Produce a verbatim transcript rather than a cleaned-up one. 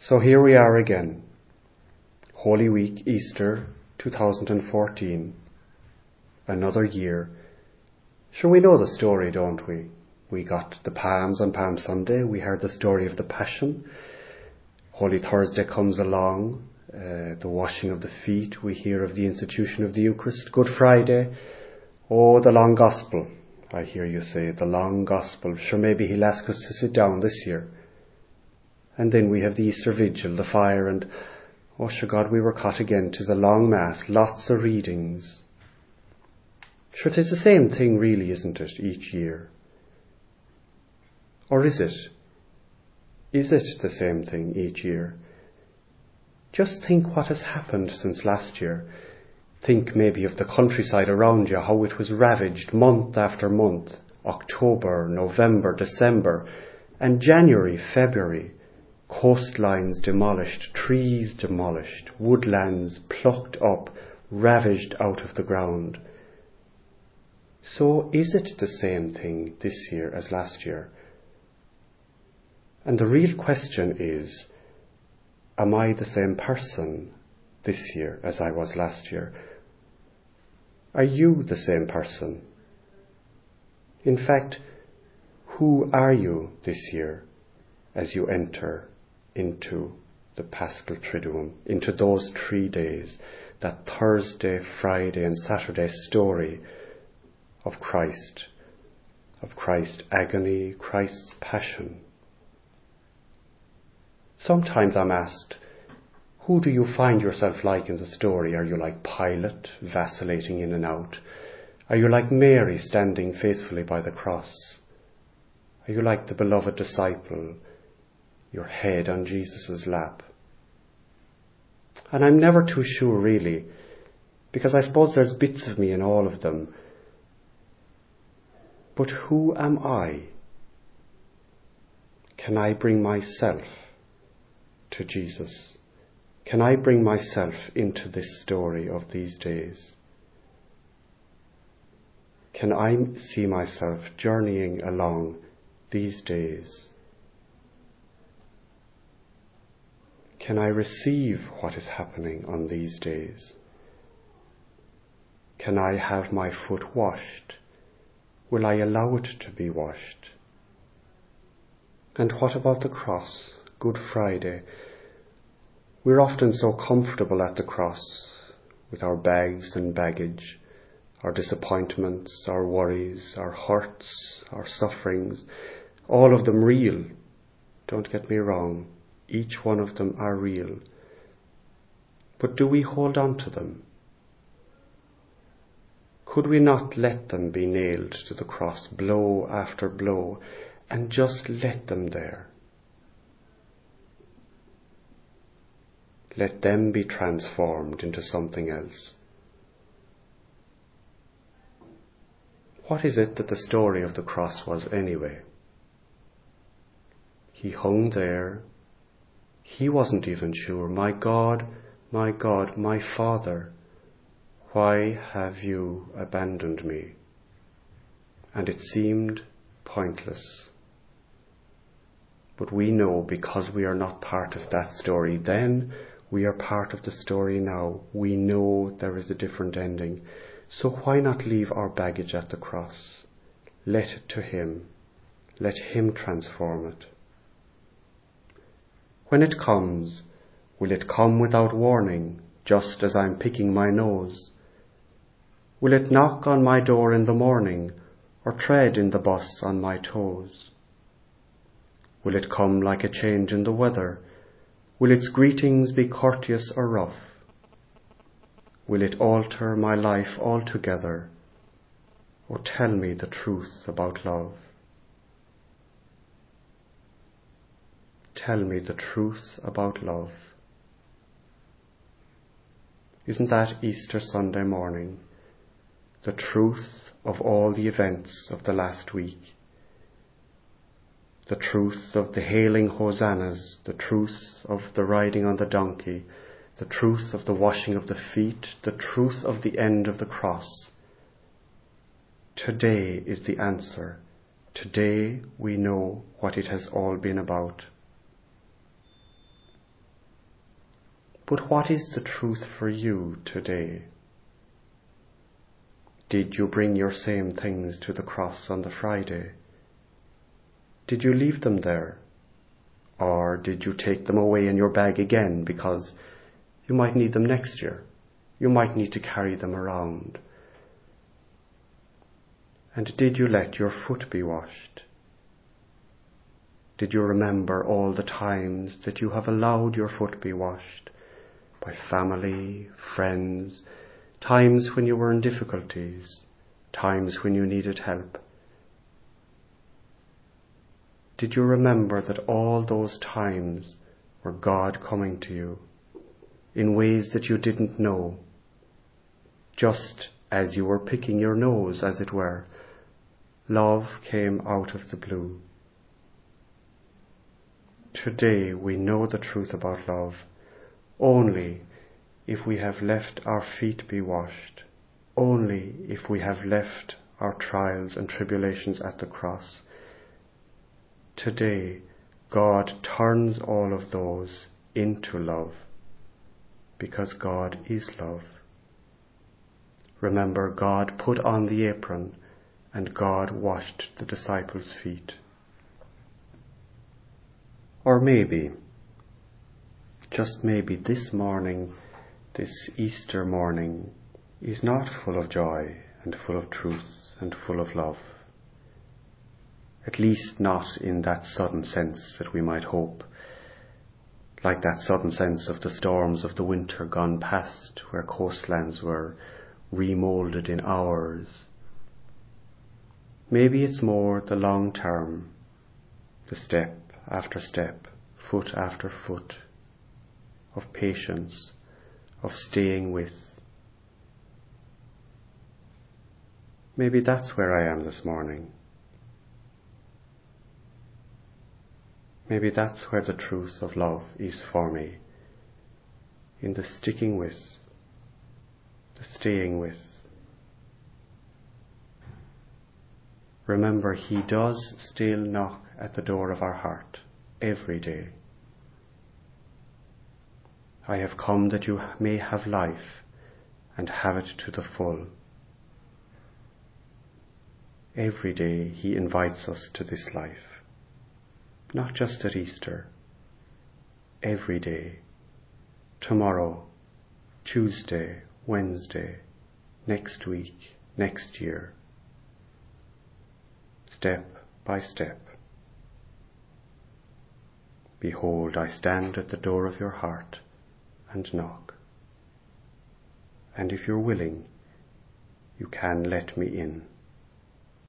So here we are again, Holy Week, Easter two thousand fourteen, another year. Sure, we know the story, don't we? We got the Palms on Palm Sunday, we heard the story of the Passion. Holy Thursday comes along, uh, the washing of the feet, we hear of the institution of the Eucharist. Good Friday, oh, the long Gospel, I hear you say, the long Gospel. Sure, maybe he'll ask us to sit down this year. And then we have the Easter Vigil, the fire, and oh, sure God, we were caught again. 'Tis a long Mass, lots of readings. Sure, 'tis the same thing really, isn't it, each year? Or is it? Is it the same thing each year? Just think what has happened since last year. Think maybe of the countryside around you, how it was ravaged month after month, October, November, December, and January, February. Coastlines demolished, trees demolished, woodlands plucked up, ravaged out of the ground. So is it the same thing this year as last year? And the real question is, am I the same person this year as I was last year? Are you the same person? In fact, who are you this year as you enter into the Paschal Triduum, into those three days, that Thursday, Friday and Saturday story of Christ, of Christ's agony, Christ's passion? Sometimes I'm asked, who do you find yourself like in the story? Are you like Pilate, vacillating in and out? Are you like Mary, standing faithfully by the cross? Are you like the beloved disciple, your head on Jesus' lap? And I'm never too sure really, because I suppose there's bits of me in all of them. But who am I? Can I bring myself to Jesus? Can I bring myself into this story of these days? Can I see myself journeying along these days? Can I receive what is happening on these days? Can I have my foot washed? Will I allow it to be washed? And what about the cross, Good Friday? We're often so comfortable at the cross with our bags and baggage, our disappointments, our worries, our hurts, our sufferings, all of them real. Don't get me wrong. Each one of them are real. But do we hold on to them? Could we not let them be nailed to the cross, blow after blow, and just let them there? Let them be transformed into something else. What is it that the story of the cross was anyway? He hung there. He wasn't even sure. My God, my God, my Father, why have you abandoned me? And it seemed pointless. But we know, because we are not part of that story then, we are part of the story now. We know there is a different ending. So why not leave our baggage at the cross? Let it to Him. Let Him transform it. When it comes, will it come without warning, just as I'm picking my nose? Will it knock on my door in the morning, or tread in the bus on my toes? Will it come like a change in the weather? Will its greetings be courteous or rough? Will it alter my life altogether, or tell me the truth about love? Tell me the truth about love. Isn't that Easter Sunday morning? The truth of all the events of the last week. The truth of the hailing hosannas, the truth of the riding on the donkey, the truth of the washing of the feet, the truth of the end of the cross. Today is the answer. Today we know what it has all been about. But what is the truth for you today? Did you bring your same things to the cross on the Friday? Did you leave them there? Or did you take them away in your bag again because you might need them next year? You might need to carry them around. And did you let your foot be washed? Did you remember all the times that you have allowed your foot be washed by family, friends, times when you were in difficulties, times when you needed help? Did you remember that all those times were God coming to you in ways that you didn't know, just as you were picking your nose, as it were? Love came out of the blue. Today we know the truth about love only if we have let our feet be washed, only if we have left our trials and tribulations at the cross. Today God turns all of those into love, because God is love. Remember, God put on the apron and God washed the disciples' feet. Or maybe, just maybe, this morning, this Easter morning, is not full of joy and full of truth and full of love. At least not in that sudden sense that we might hope, like that sudden sense of the storms of the winter gone past, where coastlands were remoulded in hours. Maybe it's more the long term, the step after step, foot after foot, of patience, of staying with. Maybe that's where I am this morning. Maybe that's where the truth of love is for me, in the sticking with, the staying with. Remember, He does still knock at the door of our heart every day. I have come that you may have life and have it to the full. Every day He invites us to this life, not just at Easter. Every day, tomorrow, Tuesday, Wednesday, next week, next year, step by step. Behold, I stand at the door of your heart and knock. And if you're willing, you can let me in.